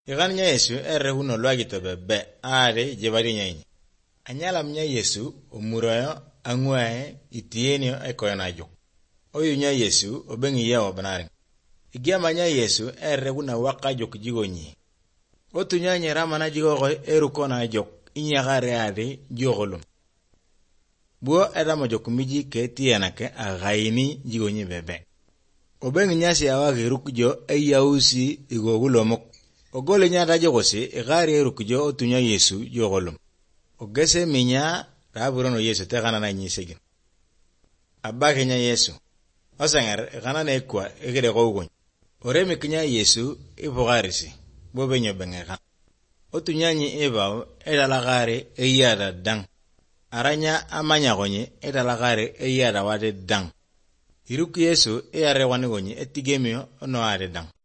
Igan nya Yesu uno lwagito bebe are jebari nyenyi. Anyalam nya Yesu umuroyo angwae itienio ekoyo na juk. Oyu nya Yesu obengi yao banaring. Igiama nya Yesu una waka juk jigonyi. Otu nya nyerama na jigogo eruko na juk inyagare ade jogolum. Buo edamo juk miji ke tienake againi jigonyi bebe. Obengi nyasi awagi rukjo eyausi igogulomok. Ogole nyada jogosi igari erukjo otu nya Yesu jogolum. Ogese minya raburono Yesu tegana na nyisegin. Abake nya Yesu. Osanger gana na ekwa egede gogon. Oremi kinya Yesu ibogarisi. Bobenyo bengegan. Otu nyanyi ebao edalagare eyada dang. Aranya amanya gonye edalagare eyada wade dang. Iruku Yesu eyare wani gonye etigemio ono ade dang.